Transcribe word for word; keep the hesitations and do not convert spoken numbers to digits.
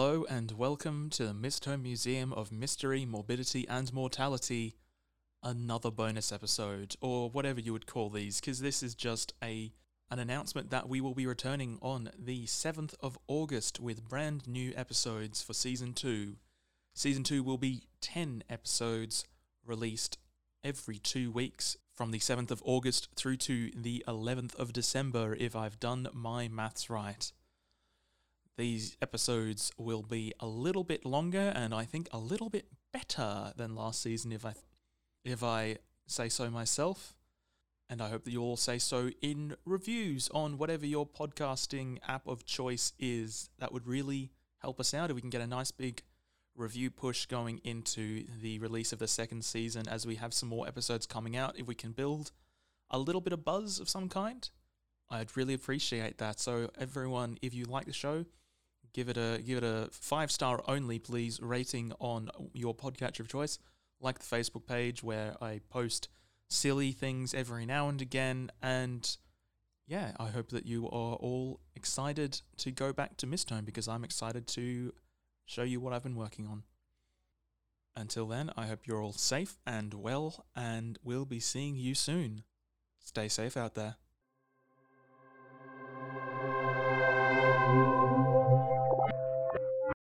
Hello and welcome to the Mistholme Museum of Mystery, Morbidity and Mortality, another bonus episode, or whatever you would call these, because this is just a an announcement that we will be returning on the seventh of August with brand new episodes for Season two. Season two will be ten episodes released every two weeks from the seventh of August through to the eleventh of December, if I've done my maths right. These episodes will be a little bit longer and I think a little bit better than last season if I if I say so myself. And I hope that you all say so in reviews on whatever your podcasting app of choice is. That would really help us out if we can get a nice big review push going into the release of the second season as we have some more episodes coming out. If we can build a little bit of buzz of some kind, I'd really appreciate that. So everyone, if you like the show, Give it a give it a five star only, please, rating on your podcatcher of choice, like the Facebook page where I post silly things every now and again. And yeah, I hope that you are all excited to go back to Mistholme because I'm excited to show you what I've been working on. Until then, I hope you're all safe and well, and we'll be seeing you soon. Stay safe out there.